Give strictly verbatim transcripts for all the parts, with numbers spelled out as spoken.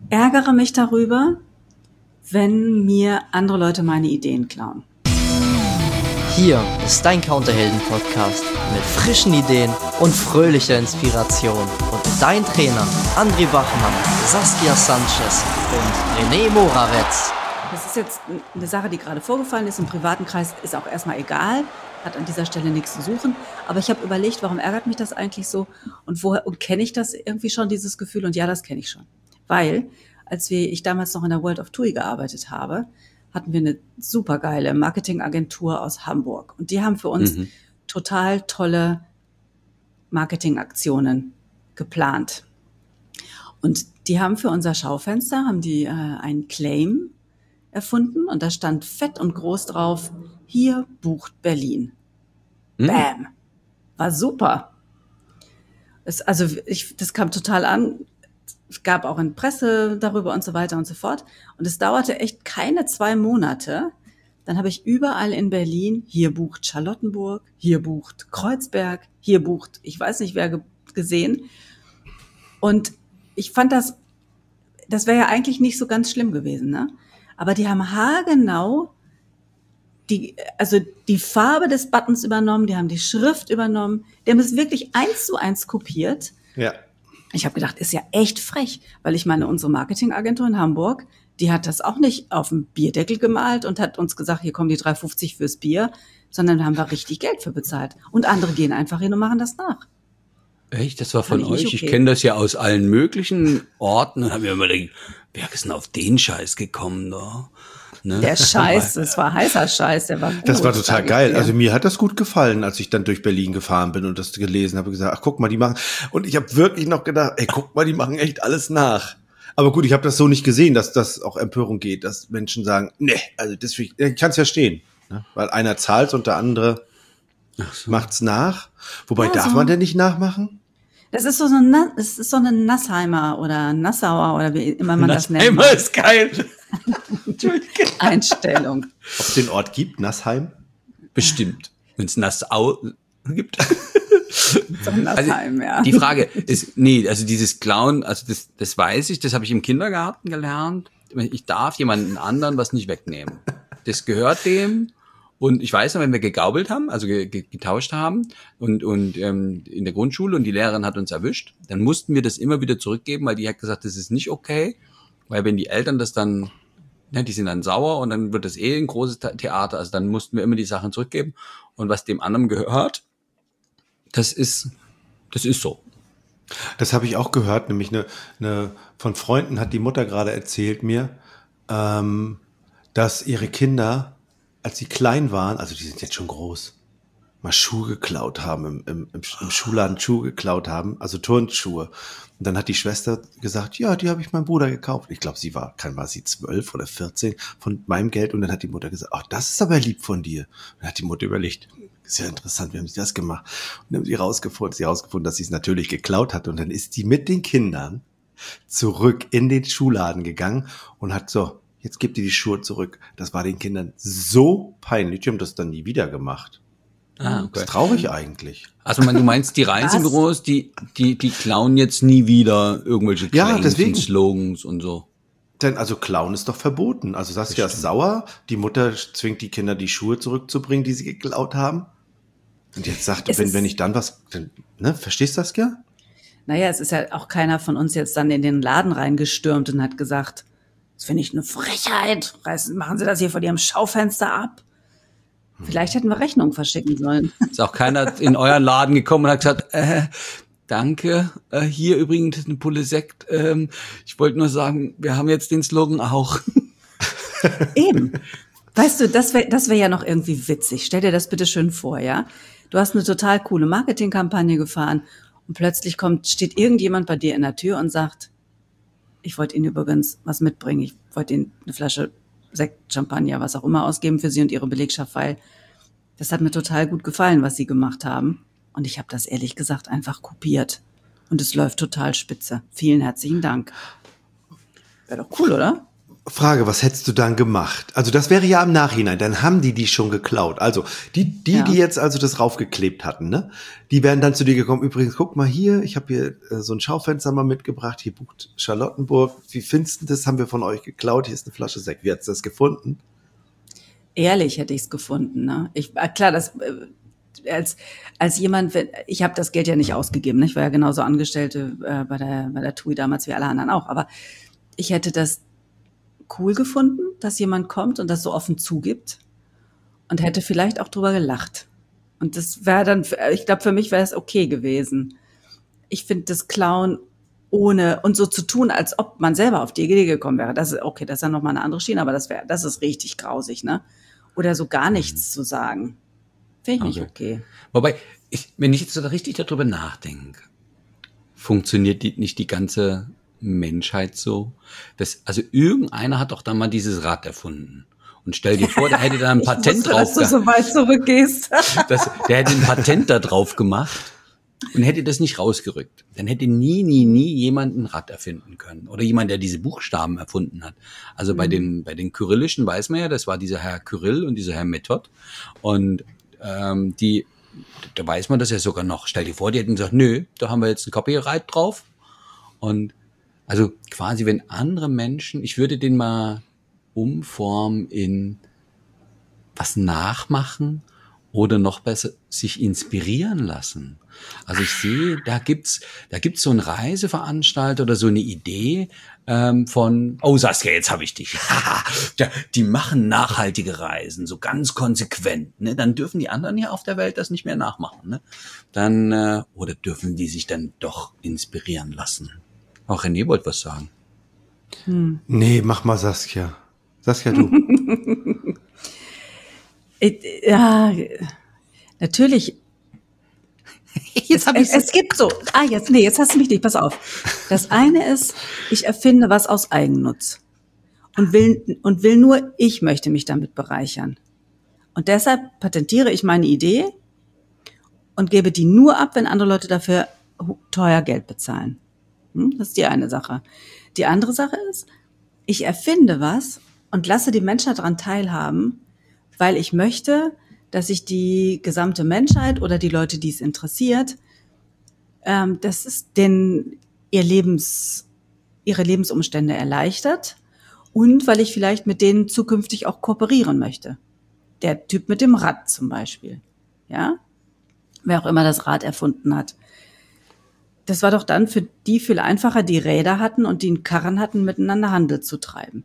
ärgere mich darüber, wenn mir andere Leute meine Ideen klauen. Hier ist dein Counterhelden-Podcast mit frischen Ideen und fröhlicher Inspiration. Und dein Trainer André Bachmann, Saskia Sanchez und René Morawetz. Das ist jetzt eine Sache, die gerade vorgefallen ist. Im privaten Kreis ist auch erstmal egal, hat an dieser Stelle nichts zu suchen. Aber ich habe überlegt, warum ärgert mich das eigentlich so? Und woher und kenne ich das irgendwie schon, dieses Gefühl? Und ja, das kenne ich schon. Weil, als wir, ich damals noch in der World of T U I gearbeitet habe, hatten wir eine supergeile Marketingagentur aus Hamburg. Und die haben für uns mhm. total tolle Marketingaktionen geplant. Und die haben für unser Schaufenster, haben die äh, einen Claim erfunden und da stand fett und groß drauf, hier bucht Berlin. Mhm. Bam! War super. Es, also ich, das kam total an. Es gab auch in Presse darüber und so weiter und so fort. Und es dauerte echt keine zwei Monate. Dann habe ich überall in Berlin, hier bucht Charlottenburg, hier bucht Kreuzberg, hier bucht, ich weiß nicht wer ge- gesehen. Und ich fand das, das wäre ja eigentlich nicht so ganz schlimm gewesen, ne? Aber die haben haargenau die, also die Farbe des Buttons übernommen, die haben die Schrift übernommen, die haben es wirklich eins zu eins kopiert. Ja. Ich habe gedacht, ist ja echt frech, weil ich meine, unsere Marketingagentur in Hamburg, die hat das auch nicht auf dem Bierdeckel gemalt und hat uns gesagt, hier kommen die drei fünfzig fürs Bier, sondern da haben wir richtig Geld für bezahlt. Und andere gehen einfach hin und machen das nach. Echt? Das war von euch? Okay. Ich kenne das ja aus allen möglichen Orten. Dann haben wir immer gedacht, wer ist denn auf den Scheiß gekommen da? Ne? Der Scheiß, das war heißer Scheiß, der war gut. Das war total geil. Also mir hat das gut gefallen, als ich dann durch Berlin gefahren bin und das gelesen habe, gesagt, ach guck mal, die machen. Und ich habe wirklich noch gedacht, ey, guck mal, die machen echt alles nach. Aber gut, ich habe das so nicht gesehen, dass das auch Empörung geht, dass Menschen sagen, nee, also deswegen, ich kann es ja stehen, ne? Weil einer zahlt und der andere so. Macht's nach. Wobei, ja, darf so. Man denn nicht nachmachen? Das ist so, so eine, das ist so eine Nassheimer oder Nassauer oder wie immer man das nennt. Nassheim ist geil. Einstellung. Ob es den Ort gibt, Nassheim? Bestimmt. Wenn es Nassau gibt. So Nassheim, also, ja. Die Frage ist, nee, also dieses Klauen, also das, das weiß ich, das habe ich im Kindergarten gelernt. Ich darf jemanden anderen was nicht wegnehmen. Das gehört dem. Und ich weiß noch, wenn wir gegaubelt haben, also ge- ge- getauscht haben und und ähm, in der Grundschule und die Lehrerin hat uns erwischt, dann mussten wir das immer wieder zurückgeben, weil die hat gesagt, das ist nicht okay, weil wenn die Eltern das dann, ne, die sind dann sauer und dann wird das eh ein großes Theater, also dann mussten wir immer die Sachen zurückgeben und was dem anderen gehört, das ist, das ist so. Das habe ich auch gehört, nämlich eine, eine von Freunden hat die Mutter gerade erzählt mir, ähm, dass ihre Kinder, als sie klein waren, also die sind jetzt schon groß, mal Schuhe geklaut haben, im, im, im, im Schuhladen Schuhe geklaut haben, also Turnschuhe. Und dann hat die Schwester gesagt, ja, die habe ich meinem Bruder gekauft. Ich glaube, sie war, kann war sie zwölf oder vierzehn von meinem Geld. Und dann hat die Mutter gesagt, ach, das ist aber lieb von dir. Und dann hat die Mutter überlegt, ist ja interessant, wie haben sie das gemacht? Und dann haben sie rausgefunden, sie rausgefunden, dass sie es natürlich geklaut hat. Und dann ist die mit den Kindern zurück in den Schuhladen gegangen und hat so, jetzt gibt ihr die Schuhe zurück. Das war den Kindern so peinlich, die haben das dann nie wieder gemacht. Ah, okay. Das ist traurig eigentlich. Also man, du meinst, die Reisebüros, die, die, die klauen jetzt nie wieder irgendwelche Ja, Claims deswegen. und Slogans und so. Denn also klauen ist doch verboten. Also Saskia ist sauer, die Mutter zwingt die Kinder, die Schuhe zurückzubringen, die sie geklaut haben. Und jetzt sagt, wenn, wenn ich dann was, dann, ne, verstehst du das, Saskia? Naja, es ist ja auch keiner von uns jetzt dann in den Laden reingestürmt und hat gesagt, das finde ich eine Frechheit. Reißen, machen Sie das hier vor Ihrem Schaufenster ab. Vielleicht hätten wir Rechnungen verschicken sollen. Ist auch keiner in euren Laden gekommen und hat gesagt, äh, danke, äh, hier übrigens eine Pulle Sekt. Ähm, ich wollte nur sagen, wir haben jetzt den Slogan auch. Eben. Weißt du, das wäre das wär ja noch irgendwie witzig. Stell dir das bitte schön vor, ja? Du hast eine total coole Marketingkampagne gefahren und plötzlich kommt, steht irgendjemand bei dir in der Tür und sagt, ich wollte Ihnen übrigens was mitbringen. Ich wollte Ihnen eine Flasche Sekt, Champagner, was auch immer ausgeben für Sie und Ihre Belegschaft, weil das hat mir total gut gefallen, was Sie gemacht haben. Und ich habe das ehrlich gesagt einfach kopiert. Und es läuft total spitze. Vielen herzlichen Dank. Wäre doch cool, oder? Frage, was hättest du dann gemacht? Also das wäre ja im Nachhinein, dann haben die die schon geklaut. Also die, die, Ja. die jetzt also das raufgeklebt hatten, ne? Die wären dann zu dir gekommen, übrigens, guck mal hier, ich habe hier äh, so ein Schaufenster mal mitgebracht, hier bucht Charlottenburg. Wie findest du das? Haben wir von euch geklaut, hier ist eine Flasche Sekt. Wie hat's das gefunden? Ehrlich hätte ich es gefunden. Ne? Ich, äh, klar, das äh, als als jemand, wenn- ich habe das Geld ja nicht ausgegeben. Ne? Ich war ja genauso Angestellte äh, bei der bei der TUI damals wie alle anderen auch. Aber ich hätte das cool gefunden, dass jemand kommt und das so offen zugibt und hätte vielleicht auch drüber gelacht. Und das wäre dann, ich glaube, für mich wäre es okay gewesen. Ich finde das Klauen ohne und so zu tun, als ob man selber auf die Idee gekommen wäre, das ist okay, das ist dann nochmal eine andere Schiene, aber das wäre, das ist richtig grausig, ne? Oder so gar nichts zu sagen. Finde ich nicht okay. Wobei, ich, wenn ich jetzt so richtig darüber nachdenke, funktioniert die, nicht die ganze Menschheit so? Das, also irgendeiner hat doch dann mal dieses Rad erfunden. Und stell dir vor, der hätte da ein Patent ich wusste, drauf dass du so weit zurückgehst. das, der hätte ein Patent da drauf gemacht und hätte das nicht rausgerückt. Dann hätte nie, nie, nie jemand ein Rad erfinden können. Oder jemand, der diese Buchstaben erfunden hat. Also bei den, bei den Kyrillischen weiß man ja, das war dieser Herr Kyrill und dieser Herr Method. Und ähm, die, da weiß man das ja sogar noch. Stell dir vor, die hätten gesagt, nö, da haben wir jetzt ein Copyright drauf. Und also quasi, wenn andere Menschen, ich würde den mal umformen in was nachmachen oder noch besser sich inspirieren lassen. Also ich sehe, da gibt's, da gibt's so einen Reiseveranstalter oder so eine Idee ähm, von, oh Saskia, jetzt habe ich dich. Ja, die machen nachhaltige Reisen, so ganz konsequent. Ne? Dann dürfen die anderen hier auf der Welt das nicht mehr nachmachen. Ne? Dann äh, oder dürfen die sich dann doch inspirieren lassen? Auch René wollte was sagen. Nee, mach mal Saskia. Saskia, du. Ich- Ja, natürlich. Jetzt hab es, es gibt so. Ah, jetzt, nee, jetzt hast du mich nicht. Pass auf. Das eine ist, ich erfinde was aus Eigennutz und will und will nur, ich möchte mich damit bereichern. Und deshalb patentiere ich meine Idee und gebe die nur ab, wenn andere Leute dafür hu- teuer Geld bezahlen. Hm? Das ist die eine Sache. Die andere Sache ist, ich erfinde was und lasse die Menschen daran teilhaben, weil ich möchte, dass sich die gesamte Menschheit oder die Leute, die es interessiert, ähm, dass es den ihr Lebens, ihre Lebensumstände erleichtert und weil ich vielleicht mit denen zukünftig auch kooperieren möchte. Der Typ mit dem Rad zum Beispiel, ja, wer auch immer das Rad erfunden hat. Das war doch dann für die viel einfacher, die Räder hatten und die einen Karren hatten, miteinander Handel zu treiben.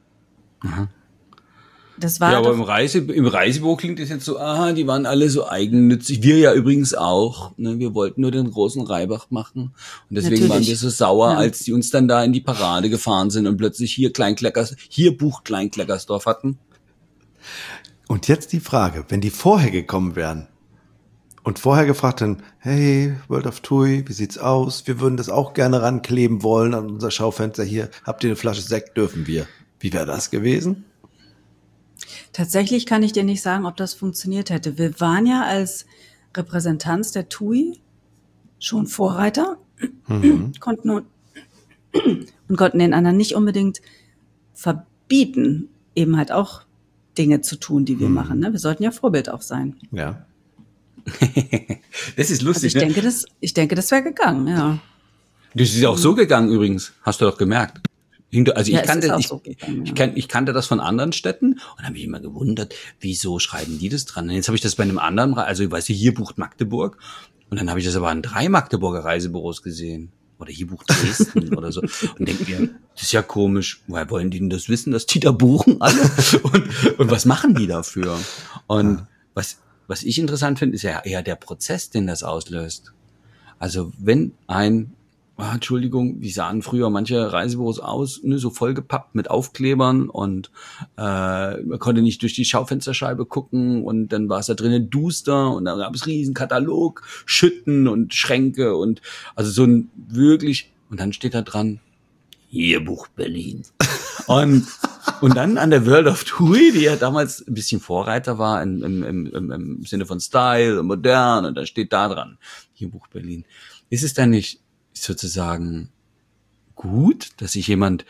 Das war Ja, aber doch, im, Reise, im Reisebuch klingt es jetzt so, aha, die waren alle so eigennützig. Wir ja übrigens auch. Ne? Wir wollten nur den großen Reibach machen. Und deswegen Natürlich. waren wir so sauer, Ja. als die uns dann da in die Parade gefahren sind und plötzlich hier Kleinkleckers, hier Buch Kleinkleckersdorf hatten. Und jetzt die Frage, wenn die vorher gekommen wären und vorher gefragt hätten, hey, World of TUI, wie sieht's aus? Wir würden das auch gerne rankleben wollen an unser Schaufenster hier. Habt ihr eine Flasche Sekt? Dürfen wir. Wie wäre das gewesen? tatsächlich kann ich dir nicht sagen, ob das funktioniert hätte. Wir waren ja als Repräsentanz der TUI schon Vorreiter, konnten und, und konnten den anderen nicht unbedingt verbieten, eben halt auch Dinge zu tun, die wir machen. Ne? Wir sollten ja Vorbild auch sein. Ja. Das ist Also lustig, ich ne? denke, das, ich denke, das wäre gegangen, ja. Das ist ja auch so gegangen übrigens, hast du doch gemerkt. Hinter- Also Ja, ich es ist kannte, auch ich, so gegangen, ich, ja. kann, ich kannte das von anderen Städten und habe mich immer gewundert, wieso schreiben die das dran? Und jetzt habe ich das bei einem anderen, Re- also weißt du, hier bucht Magdeburg und dann habe ich das aber an drei Magdeburger Reisebüros gesehen. Oder hier bucht Dresden oder so. Und denke mir, das ist ja komisch. Woher wollen die denn das wissen, dass die da buchen alle? Und, und was machen die dafür? Und was, was ich interessant finde, ist ja eher der Prozess, den das auslöst. Also wenn ein, ah, Entschuldigung, wie sahen früher manche Reisebüros aus, ne, so vollgepappt mit Aufklebern und äh, man konnte nicht durch die Schaufensterscheibe gucken und dann war es da drinnen duster und dann gab es riesen Katalog, Schütten und Schränke und also so ein wirklich, und dann steht da dran, hier bucht Berlin. Und und dann an der World of TUI, die ja damals ein bisschen Vorreiter war im, im, im, im Sinne von Style und modern, und da steht da dran, hier bucht Berlin. Ist es dann nicht sozusagen gut, dass sich jemand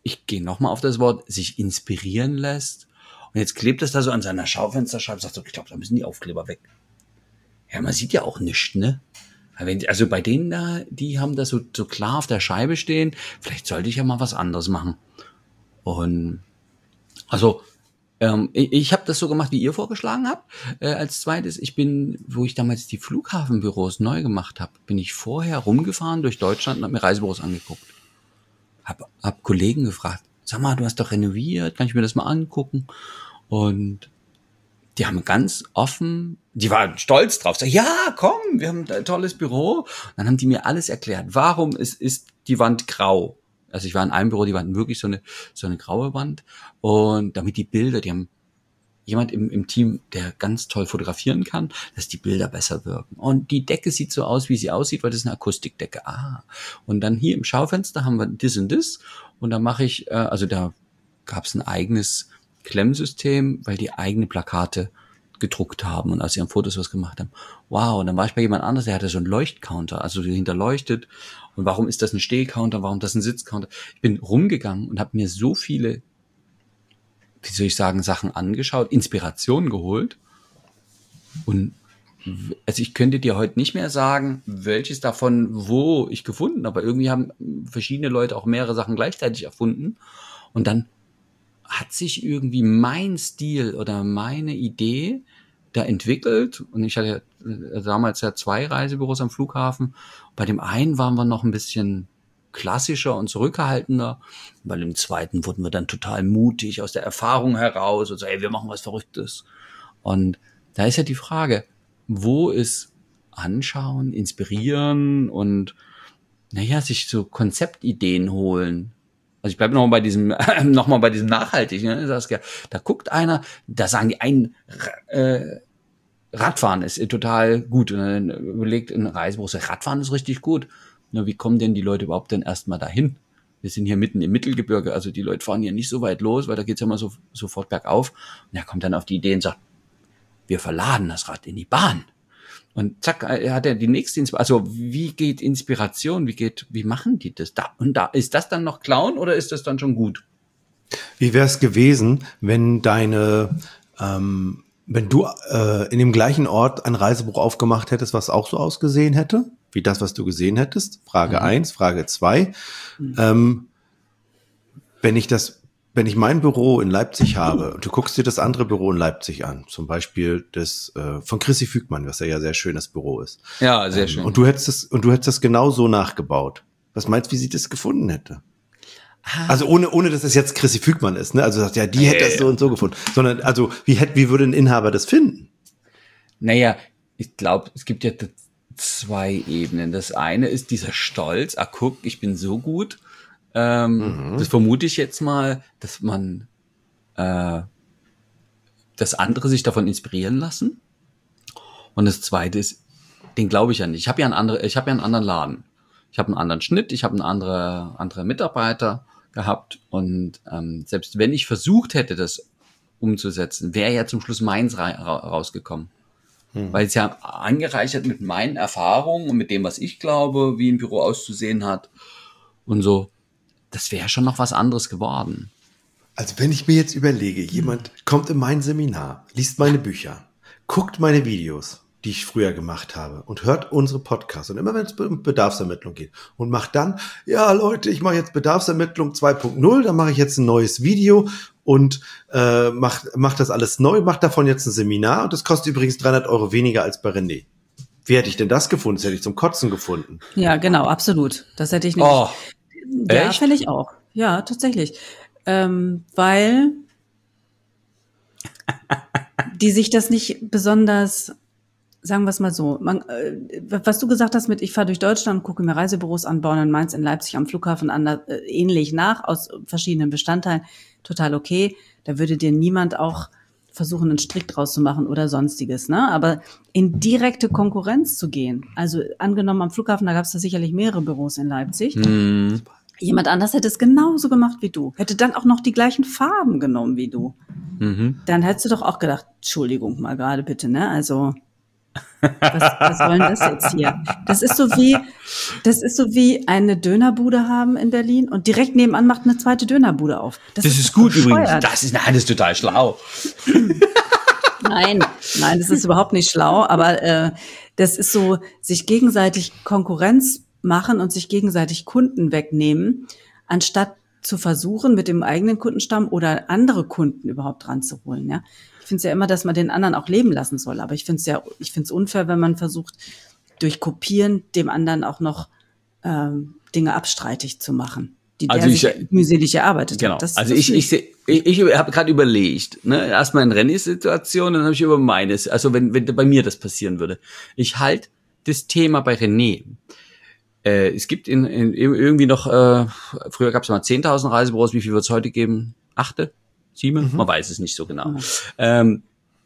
ich gehe nochmal auf das Wort, sich inspirieren lässt. Und jetzt klebt es da so an seiner Schaufensterscheibe, sagt so, ich glaube, da müssen die Aufkleber weg. Ja, man sieht ja auch nichts, ne? Also bei denen da, die haben das so, so klar auf der Scheibe stehen, vielleicht sollte ich ja mal was anderes machen. Und also ähm, ich, ich habe das so gemacht, wie ihr vorgeschlagen habt. Äh, als zweites, ich bin, wo ich damals die Flughafenbüros neu gemacht habe, bin ich vorher rumgefahren durch Deutschland und habe mir Reisebüros angeguckt. Hab, hab Kollegen gefragt, sag mal, du hast doch renoviert, kann ich mir das mal angucken? Und die haben ganz offen, die waren stolz drauf, sag, ja, komm, wir haben ein tolles Büro. Und dann haben die mir alles erklärt, warum ist, ist die Wand grau. Also ich war in einem Büro, die waren wirklich so eine, so eine graue Wand. Und damit die Bilder, die haben jemand im, im Team, der ganz toll fotografieren kann, dass die Bilder besser wirken. Und die Decke sieht so aus, wie sie aussieht, weil das ist eine Akustikdecke. Ah. Und dann hier im Schaufenster haben wir das und das. Und da mache ich, äh, also da gab es ein eigenes Klemmsystem, weil die eigene Plakate gedruckt haben und aus ihren Fotos was gemacht haben. Wow, und dann war ich bei jemand anderes, der hatte so einen Leuchtcounter, also hinterleuchtet. Und warum ist das ein Stehcounter, warum ist das ein Sitzcounter? Ich bin rumgegangen und habe mir so viele, wie soll ich sagen, Sachen angeschaut, Inspirationen geholt. Und also ich könnte dir heute nicht mehr sagen, welches davon wo ich gefunden habe, aber irgendwie haben verschiedene Leute auch mehrere Sachen gleichzeitig erfunden. Und dann hat sich irgendwie mein Stil oder meine Idee da entwickelt. Und ich hatte damals ja zwei Reisebüros am Flughafen. Bei dem einen waren wir noch ein bisschen klassischer und zurückhaltender. Bei dem zweiten wurden wir dann total mutig aus der Erfahrung heraus und so, ey, wir machen was Verrücktes. Und da ist ja die Frage, wo ist anschauen, inspirieren und naja, sich so Konzeptideen holen. Also ich bleibe noch mal bei diesem, noch mal bei diesem nachhaltig. Ne? Saskia, da guckt einer, da sagen die einen, äh, Radfahren ist total gut. Und dann überlegt ein Reisebüro, Radfahren ist richtig gut. Na, wie kommen denn die Leute überhaupt denn erstmal dahin? Wir sind hier mitten im Mittelgebirge, also die Leute fahren hier nicht so weit los, weil da geht's ja mal so sofort bergauf. Und er kommt dann auf die Idee und sagt, wir verladen das Rad in die Bahn. Und zack, er hat ja die nächste Inspiration. Also wie geht Inspiration? Wie geht, wie machen die das? Da und da ist das dann noch Clown oder ist das dann schon gut? Wie wäre es gewesen, wenn deine, ähm, wenn du äh, in dem gleichen Ort ein Reisebuch aufgemacht hättest, was auch so ausgesehen hätte, wie das, was du gesehen hättest? Frage mhm. eins, Frage zwei. Mhm. Ähm, wenn ich das Wenn ich mein Büro in Leipzig habe und du guckst dir das andere Büro in Leipzig an, zum Beispiel das äh, von Chrissy Fügmann, was ja ja sehr schönes Büro ist. Ja, sehr ähm, schön. Und du hättest das und du hättest das genau so nachgebaut. Was meinst du, wie sie das gefunden hätte? Ah. Also ohne ohne dass es jetzt Chrissy Fügmann ist, ne? Also sagt ja, die hätte das so und so gefunden, sondern also wie hätte wie würde ein Inhaber das finden? Naja, ich glaube, es gibt ja zwei Ebenen. Das eine ist dieser Stolz, ah guck, ich bin so gut. Ähm, mhm. Das vermute ich jetzt mal, dass man, äh, dass andere sich davon inspirieren lassen. Und das Zweite ist, den glaube ich ja nicht. Ich habe ja einen anderen, ich habe ja einen anderen Laden. Ich habe einen anderen Schnitt, ich habe einen andere, andere Mitarbeiter gehabt. Und ähm, selbst wenn ich versucht hätte, das umzusetzen, wäre ja zum Schluss meins ra- rausgekommen. Mhm. Weil es ja angereichert mit meinen Erfahrungen und mit dem, was ich glaube, wie ein Büro auszusehen hat und so. Das wäre schon noch was anderes geworden. Also wenn ich mir jetzt überlege, jemand kommt in mein Seminar, liest meine Bücher, guckt meine Videos, die ich früher gemacht habe und hört unsere Podcasts und immer wenn es um Bedarfsermittlung geht und macht dann, ja Leute, ich mache jetzt Bedarfsermittlung zwei Punkt null, dann mache ich jetzt ein neues Video und äh, mach, mach das alles neu, mach davon jetzt ein Seminar und das kostet übrigens dreihundert Euro weniger als bei René. Wie hätte ich denn das gefunden? Das hätte ich zum Kotzen gefunden. Ja, genau, absolut. Das hätte ich nicht. Oh. Ja, Echt? fände ich auch. Ja, tatsächlich. Ähm, weil die sich das nicht besonders, sagen wir es mal so, man, äh, was du gesagt hast mit, ich fahre durch Deutschland, gucke mir Reisebüros an, Bonn und Mainz, in Leipzig am Flughafen an, äh, ähnlich nach, aus verschiedenen Bestandteilen, total okay. Da würde dir niemand auch versuchen, einen Strick draus zu machen oder sonstiges, ne? Aber in direkte Konkurrenz zu gehen, also angenommen am Flughafen, da gab es da sicherlich mehrere Büros in Leipzig. Hm. Jemand anders hätte es genauso gemacht wie du, hätte dann auch noch die gleichen Farben genommen wie du. Mhm. Dann hättest du doch auch gedacht, Entschuldigung mal gerade bitte, ne? Also Was, was soll denn das jetzt hier? Das ist so wie, das ist so wie eine Dönerbude haben in Berlin und direkt nebenan macht eine zweite Dönerbude auf. Das, das ist, ist gut bescheuert. Übrigens. Das ist, nein, das ist total schlau. Nein, nein, das ist überhaupt nicht schlau, aber äh, das ist so, sich gegenseitig Konkurrenz machen und sich gegenseitig Kunden wegnehmen, anstatt zu versuchen, mit dem eigenen Kundenstamm oder andere Kunden überhaupt ranzuholen. Ja? Ich finde es ja immer, dass man den anderen auch leben lassen soll, aber ich finde es ja, ich finde es unfair, wenn man versucht, durch Kopieren dem anderen auch noch ähm, Dinge abstreitig zu machen, die also der ich, sich mühselig erarbeitet genau. hat. Das, also das ich, ich, ich, ich habe gerade überlegt, ne, erstmal in Rennys Situation, dann habe ich über meines, also wenn, wenn bei mir das passieren würde. Ich halte das Thema bei René. Äh, es gibt in, in irgendwie noch, äh, früher gab es mal zehntausend Reisebüros, wie viel wird es heute geben? Achte? Sieben? Mhm. Man weiß es nicht so genau. Mhm. Ähm,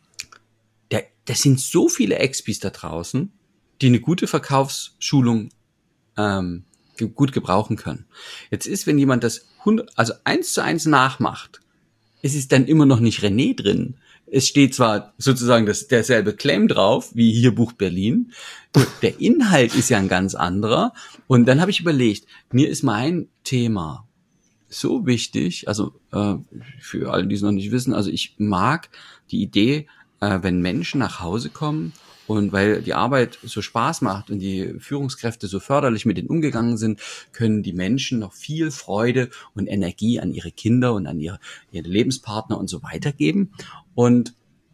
der, das sind so viele Expis da draußen, die eine gute Verkaufsschulung ähm, gut gebrauchen können. Jetzt ist, wenn jemand das hundert, also eins zu eins nachmacht, es ist dann immer noch nicht René drin. Es steht zwar sozusagen das, derselbe Claim drauf, wie hier bucht Berlin, der Inhalt ist ja ein ganz anderer. Und dann habe ich überlegt, mir ist mein Thema so wichtig, also äh, für alle, die es noch nicht wissen, also ich mag die Idee, äh, wenn Menschen nach Hause kommen und weil die Arbeit so Spaß macht und die Führungskräfte so förderlich mit denen umgegangen sind, können die Menschen noch viel Freude und Energie an ihre Kinder und an ihre, ihre Lebenspartner und so weitergeben. Und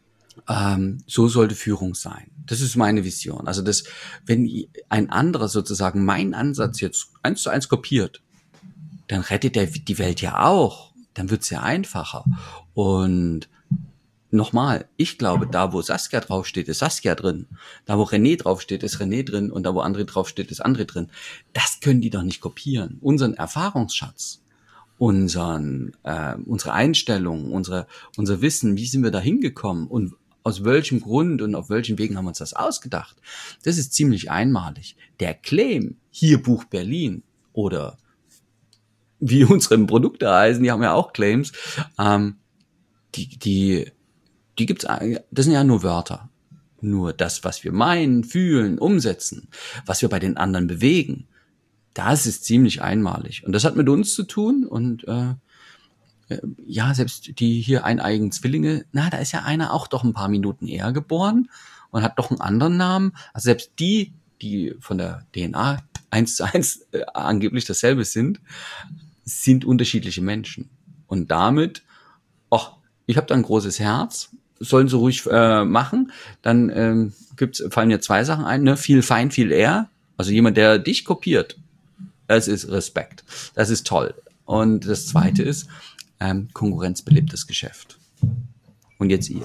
ähm, so sollte Führung sein. Das ist meine Vision. Also das, wenn ein anderer sozusagen meinen Ansatz jetzt eins zu eins kopiert, dann rettet er die Welt ja auch. Dann wird's ja einfacher. Und nochmal, ich glaube, da wo Saskia draufsteht, ist Saskia drin. Da wo René draufsteht, ist René drin. Und da wo André draufsteht, ist André drin. Das können die doch nicht kopieren. Unseren Erfahrungsschatz, unseren, äh, unsere Einstellung, unsere, unser Wissen, wie sind wir da hingekommen und aus welchem Grund und auf welchen Wegen haben wir uns das ausgedacht. Das ist ziemlich einmalig. Der Claim, hier bucht Berlin oder wie unsere Produkte heißen, die haben ja auch Claims, ähm, die, die, die gibt's, das sind ja nur Wörter. Nur das, was wir meinen, fühlen, umsetzen, was wir bei den anderen bewegen, das ist ziemlich einmalig. Und das hat mit uns zu tun und, äh, ja, selbst die hier eineigen Zwillinge, na, da ist ja einer auch doch ein paar Minuten eher geboren und hat doch einen anderen Namen. Also selbst die, die von der D N A eins zu eins äh, angeblich dasselbe sind, sind unterschiedliche Menschen. Und damit, ach, ich habe da ein großes Herz, sollen sie ruhig äh, machen. Dann ähm, gibt's, fallen mir zwei Sachen ein, ne? Viel Fein, viel Ehr. Also jemand, der dich kopiert, das ist Respekt. Das ist toll. Und das Zweite ist, ähm, Konkurrenz belebt das Geschäft. Und jetzt ihr.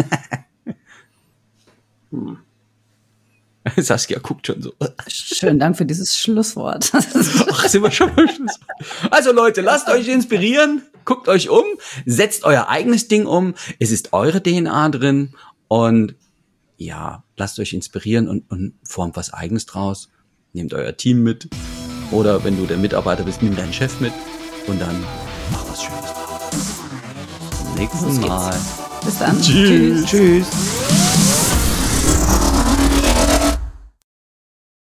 hm. Saskia guckt schon so. Schönen Dank für dieses Schlusswort. Ach, sind wir schon beim Schlusswort. Also Leute, lasst euch inspirieren, guckt euch um, setzt euer eigenes Ding um. Es ist eure D N A drin und ja, lasst euch inspirieren und, und formt was Eigenes draus. Nehmt euer Team mit oder wenn du der Mitarbeiter bist, nimm deinen Chef mit und dann mach was Schönes draus. Bis zum nächsten Mal. Bis dann. Tschüss. Tschüss.